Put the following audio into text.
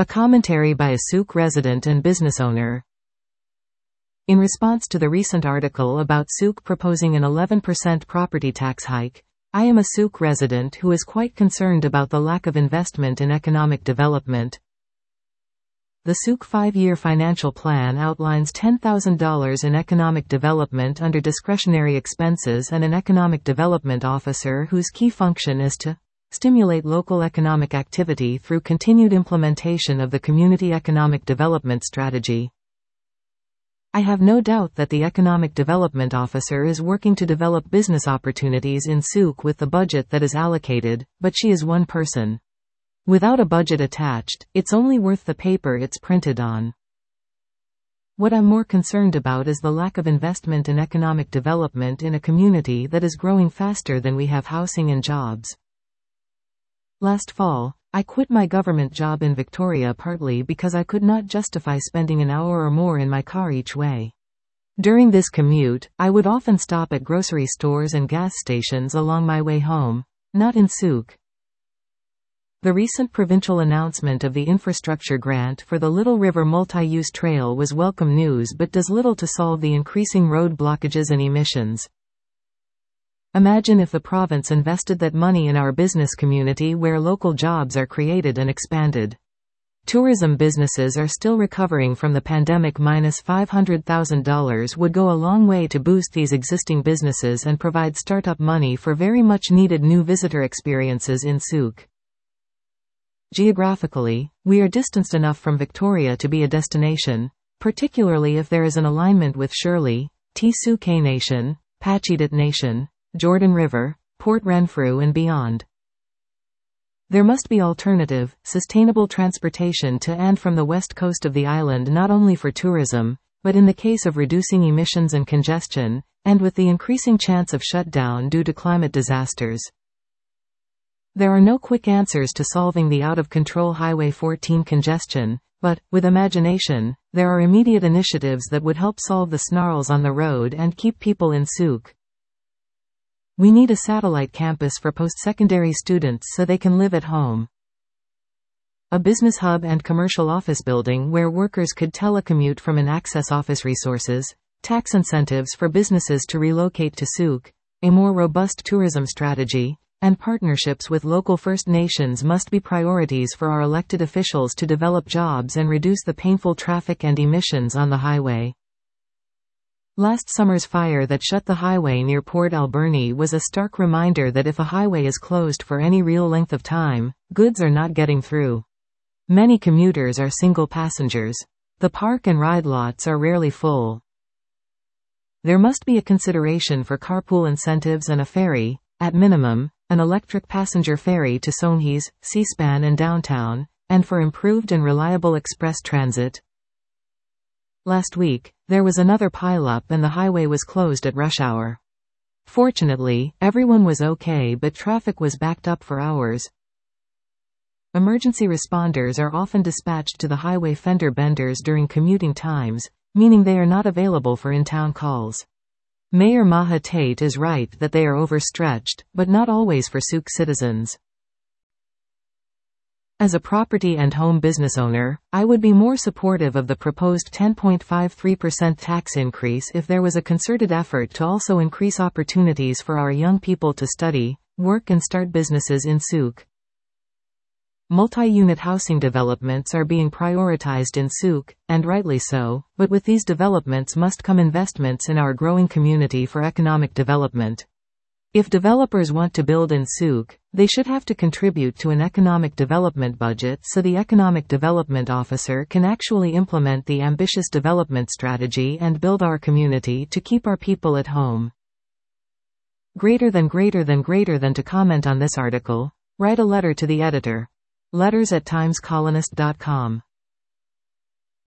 A commentary by a Souk resident and business owner. In response to the recent article about Souk proposing an 11% property tax hike, I am a Souk resident who is quite concerned about the lack of investment in economic development. The Souk 5-year financial plan outlines $10,000 in economic development under discretionary expenses and an economic development officer whose key function is to stimulate local economic activity through continued implementation of the Community Economic Development Strategy. I have no doubt that the Economic Development Officer is working to develop business opportunities in Souk with the budget that is allocated, but she is one person. Without a budget attached, it's only worth the paper it's printed on. What I'm more concerned about is the lack of investment in economic development in a community that is growing faster than we have housing and jobs. Last fall, I quit my government job in Victoria partly because I could not justify spending an hour or more in my car each way. During this commute, I would often stop at grocery stores and gas stations along my way home, not in Souk. The recent provincial announcement of the infrastructure grant for the Little River Multi-Use Trail was welcome news but does little to solve the increasing road blockages and emissions. Imagine if the province invested that money in our business community where local jobs are created and expanded. Tourism businesses are still recovering from the pandemic. $500,000 would go a long way to boost these existing businesses and provide startup money for very much needed new visitor experiences in Souk. Geographically, we are distanced enough from Victoria to be a destination, particularly if there is an alignment with Shirley, T-Souk Nation, Pacheedaht Nation, Jordan River, Port Renfrew and beyond. There must be alternative, sustainable transportation to and from the west coast of the island not only for tourism, but in the case of reducing emissions and congestion, and with the increasing chance of shutdown due to climate disasters. There are no quick answers to solving the out-of-control Highway 14 congestion, but, with imagination, there are immediate initiatives that would help solve the snarls on the road and keep people in Souk. We need a satellite campus for post-secondary students so they can live at home. A business hub and commercial office building where workers could telecommute from and access office resources, tax incentives for businesses to relocate to Souk, a more robust tourism strategy, and partnerships with local First Nations must be priorities for our elected officials to develop jobs and reduce the painful traffic and emissions on the highway. Last summer's fire that shut the highway near Port Alberni was a stark reminder that if a highway is closed for any real length of time, goods are not getting through. Many commuters are single passengers. The park and ride lots are rarely full. There must be a consideration for carpool incentives and a ferry, at minimum, an electric passenger ferry to Sonhis, Seaspan and downtown, and for improved and reliable express transit. Last week, there was another pileup and the highway was closed at rush hour. Fortunately, everyone was okay but traffic was backed up for hours. Emergency responders are often dispatched to the highway fender benders during commuting times, meaning they are not available for in-town calls. Mayor Maha Tate is right that they are overstretched, but not always for Souk citizens. As a property and home business owner, I would be more supportive of the proposed 10.53% tax increase if there was a concerted effort to also increase opportunities for our young people to study, work and start businesses in Souk. Multi-unit housing developments are being prioritized in Souk, and rightly so, but with these developments must come investments in our growing community for economic development. If developers want to build in Souk, they should have to contribute to an economic development budget so the economic development officer can actually implement the ambitious development strategy and build our community to keep our people at home. Greater than to comment on this article, write a letter to the editor. letters@timescolonist.com